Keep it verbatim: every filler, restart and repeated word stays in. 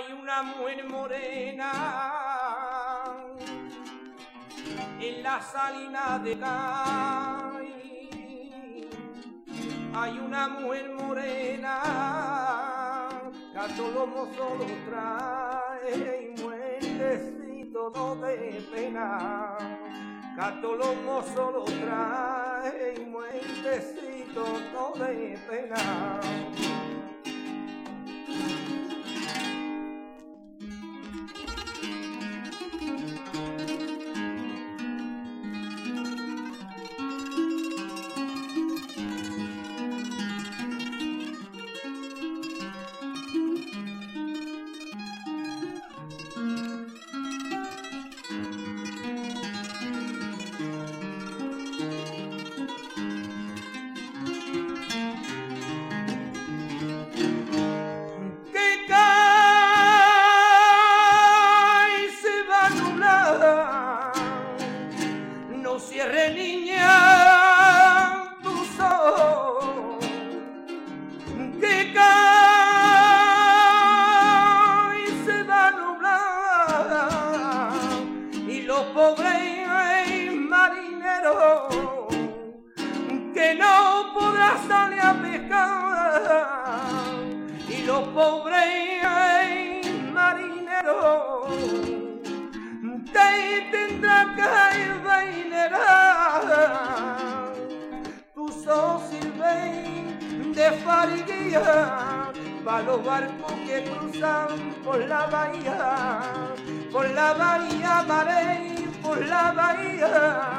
Hay una mujer morena en la salina de Cádiz. Hay una mujer morena que a todos los mozos lo trae y muertecito no de pena. Que a todos los mozos lo trae y muertecito no de pena. No cierre, niña, tus ojos, que cae y se va a nublar, y los pobres marineros que no podrán salir a pescar, y los pobres marineros te tendrán que vainerar. Tus ojos sirven de fariguía para los barcos que cruzan por la bahía, por la bahía, Marey, por la bahía.